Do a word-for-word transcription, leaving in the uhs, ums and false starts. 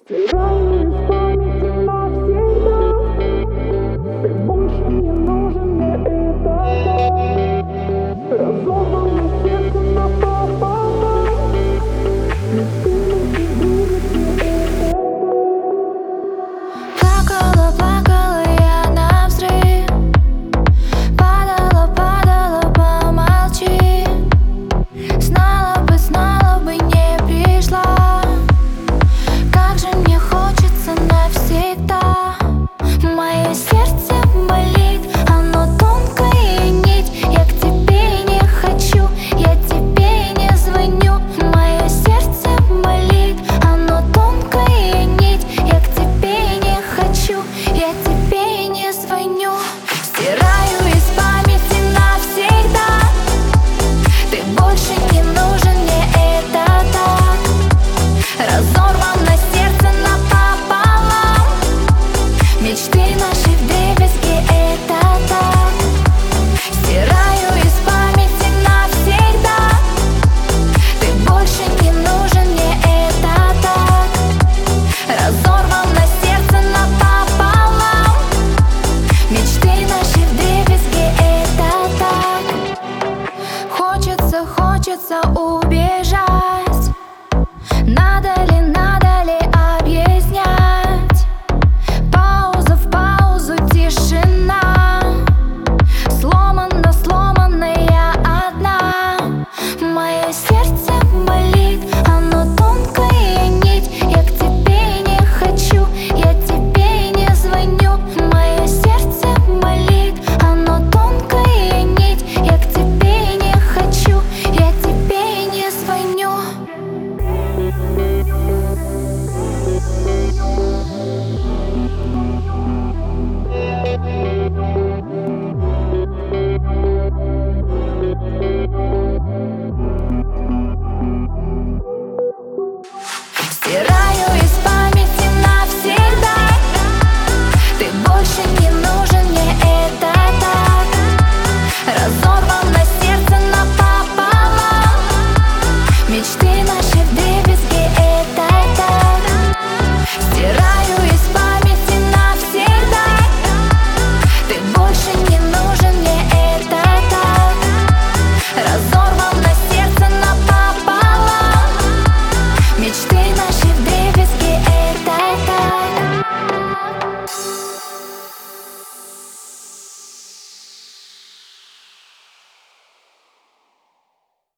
Стираю из памяти навсегда. Ты больше не нужен мне, это так. Разорвано сердце напополам. Мечты наши будут, это так. Плакала, плакала я навзрыд. Падала, падала, помолчи. Знала бы, знала бы, не пришла. Как же мне хочется навсегда. Мое сердце болит, оно тонкая нить. Я к тебе не хочу, я тебе не звоню. Мое сердце болит, оно тонкая нить. Я к тебе не хочу, я тебе не звоню. Стираю из памяти навсегда. Ты больше не нужен мне, это так. Разорвано сердце напополам. Мечты наши вдребезги, это так. Стираю из памяти навсегда. Ты больше не нужен мне, это так. Разорвано сердце напополам. Мечты наши вдребезги, это так. Хочется, хочется убежать. Надо ли, надо ли объяснять? Пауза в паузу, тишина. Сломана, сломана я одна. Мое сердце болит, оно тонкая нить. Я к тебе не хочу, я тебе не звоню. Мое сердце болит, оно тонкая нить. Я к тебе не хочу, я тебе не звоню. Стираю